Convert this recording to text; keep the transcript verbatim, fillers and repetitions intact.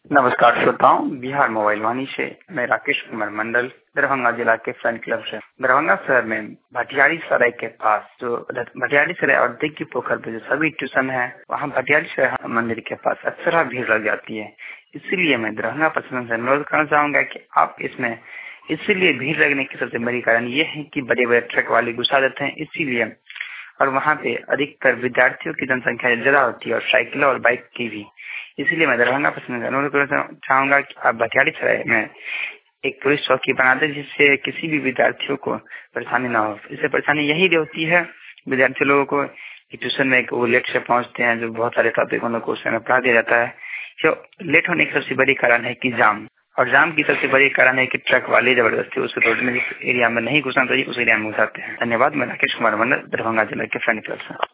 नमस्कार श्रोताओं, बिहार मोबाइल वाणी से मैं राकेश कुमार मंडल दरभंगा जिला के फैन क्लब से। दरभंगा शहर में भटियारी सराय के पास जो भटियारी सराय और दिग्गी पोखर पे जो सभी ट्यूशन है, वहाँ भटियारी सराय मंदिर के पास अक्सर भीड़ लग जाती है। इसीलिए मैं दरभंगा प्रशासन से अनुरोध करना चाहूंगा कि आप इसमें इसीलिए भीड़ लगने की सबसे बड़ी कारण ये है कि बड़े बड़े ट्रक वाले घुसा देते हैं, इसीलिए और वहाँ पे अधिकतर विद्यार्थियों की जनसंख्या ज्यादा होती है और साइकिल और बाइक की भी। इसीलिए मैं दरभंगा प्रशासन से अनुरोध करना चाहूंगा कि आप भटियारी सराय में एक पुलिस चौकी बना दें, जिससे किसी भी विद्यार्थियों को परेशानी ना हो। इससे परेशानी यही होती है विद्यार्थी लोगों को कि ट्यूशन में वो लेट से पहुंचते हैं, जो बहुत सारे टॉपिक उन लोग को उसमें पढ़ा दिया जाता है। जो लेट होने की सबसे बड़ी कारण है कि जाम, और जाम की सबसे बड़ी कारण है कि ट्रक वाले जबरदस्ती उस रोड में जिस एरिया में नहीं घुसना चाहिए उस एरिया में घुसाते हैं। धन्यवाद। मैं राकेश कुमार मंडल दरभंगा जिला के फैन क्लब से।